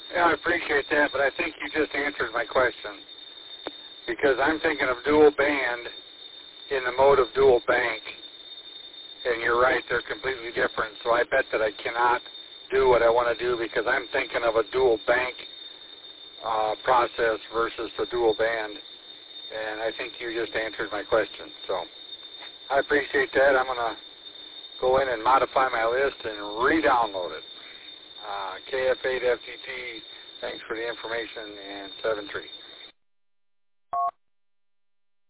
Yeah, I appreciate that, but I think you just answered my question. Because I'm thinking of dual band in the mode of dual bank. And you're right, they're completely different. So I bet that I cannot do what I want to do because I'm thinking of a dual bank process versus the dual band. And I think you just answered my question. So I appreciate that. I'm going to go in and modify my list and re-download it. KF8FTT, thanks for the information, and 7-3.